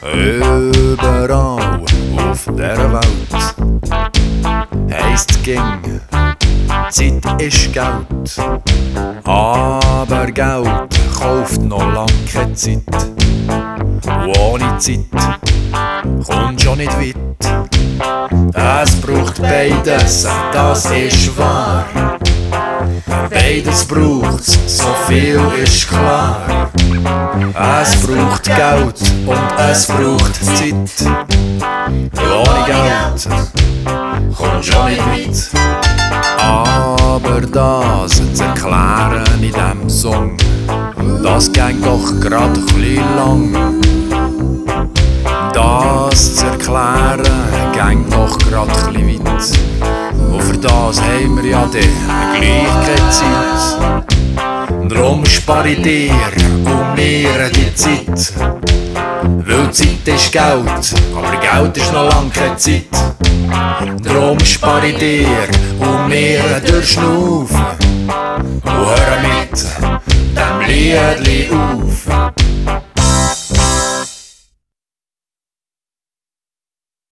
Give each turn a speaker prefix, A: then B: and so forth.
A: Überall auf dieser Welt heisst ging, Zeit ist Geld. Aber Geld kauft noch lang keine Zeit. Und ohne Zeit kommst schon nicht weit. Es braucht beides, das ist wahr. Beides braucht's, so viel ist klar. Es braucht Geld und es braucht Zeit. Ohne Geld kommst schon nicht weit. Aber das zu erklären in diesem Song, das geht doch grad chli lang. Das zu erklären geht doch grad chli weit. Und für das haben wir ja die gleiche Zeit. Drum spare ich dir und mir die Zeit. Weil Zeit ist Geld, aber Geld ist noch lang keine Zeit. Drum spare ich dir und mir durchschnaufen. Und höre mit dem Liedli auf.